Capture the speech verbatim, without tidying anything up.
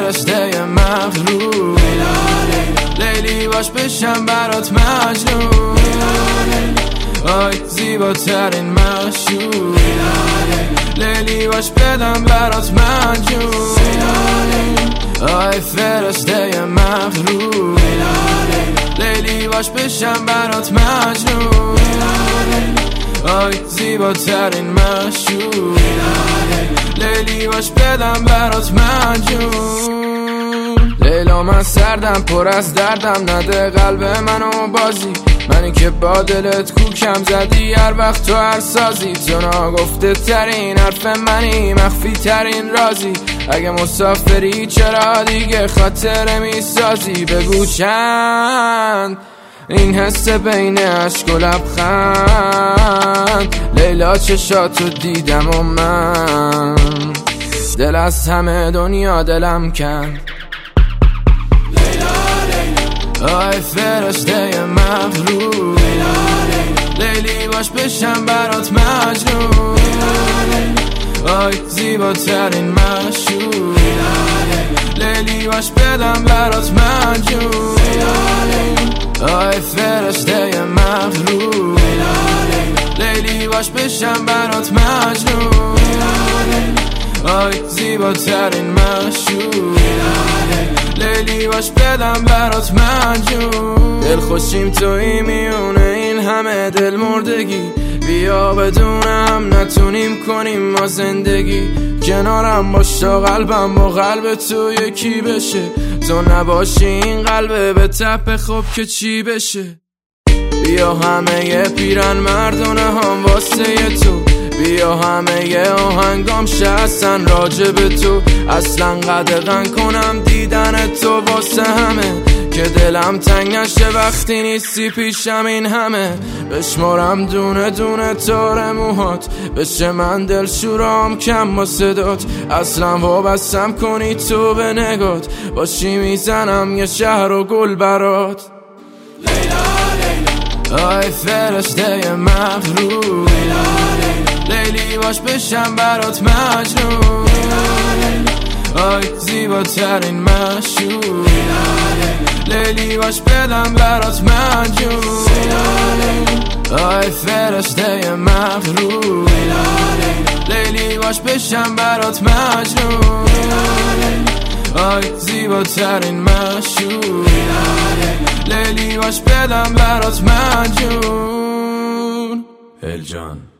فرشته مغرور، لیلی باش بشم برات مجنون، آی زیباترین معشوق، لیلی باش بدم برات مجنون، آی فرشته مغرور، لیلی باش بشم برات مجنون، آی زیباترین معشوق، لیلی باش بدم برات مجنون. لیلا من سردم پر از دردم، نده قلب منو بازی، منی که با دلت کوکم زدی هر وقت تو هر سازی، تو ناگفته ترین حرف منی، مخفی ترین رازی، اگه مسافری چرا دیگه خاطره می سازی؟ بگو چند این حس بین عشق و لبخند، لیلا چشاتو دیدم و من دل از همه دنیا دلم کن. آی فرشته مغرور، لیلی باش بشم برات مجنون، آی زیباترین معشوق، لیلی باش بدم برات مجنون، آی فرشته مغرور، لیلی باش بشم برات مجنون، آی زیباترین معشوق، لیلی باش بدم برات مجنون. دل خوشیم توی میونه این همه دل مردگی، بیا بدونم نتونیم کنیم ما زندگی، کنارم باش تا قلبم با قلب تو یکی بشه، تو نباشی این قلبه به تپ خوب که چی بشه. بیا همه ی پیرن مردونه هم واسه تو، بیا همه ی آهنگام شستن راجب تو، اصلا قدغن کنم دیدن تو واسه همه، که دلم تنگ نشه وقتی نیستی پیشم این همه، بشمارم دونه دونه تار موهات، بشه من دل شورام کم با صدات، اصلا وابستم کنی تو به نگات، باشی میزنم یه شهر و گل برات. آی فرشته مغرور، لیلی باش بشم برات مجنون، آی زیباترین معشوق، لیلی باش بدم برات مجنون، آی فرشته مغرور، لیلی باش بشم برات مجنون، آی زیباترین معشوق، لیلی باش بدم برات مجنون. الجان